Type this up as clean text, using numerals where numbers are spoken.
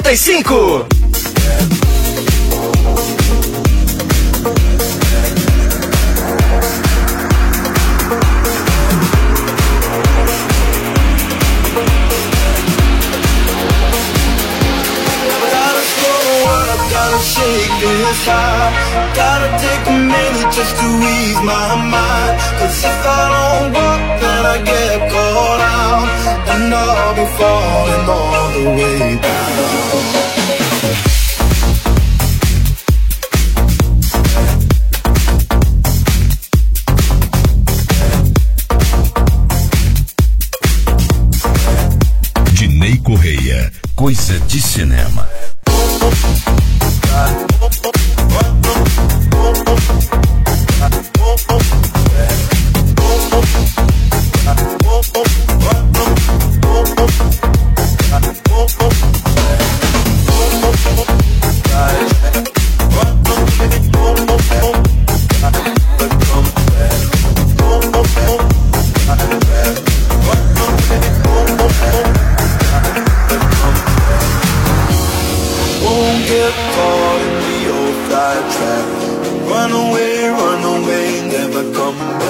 95. Shake this high. Gotta take a minute just to ease my mind. 'Cause if I don't walk, then I get caught out, and I'll be falling all the way down. Dinei Correia, coisa de cinema. Run away, never come back.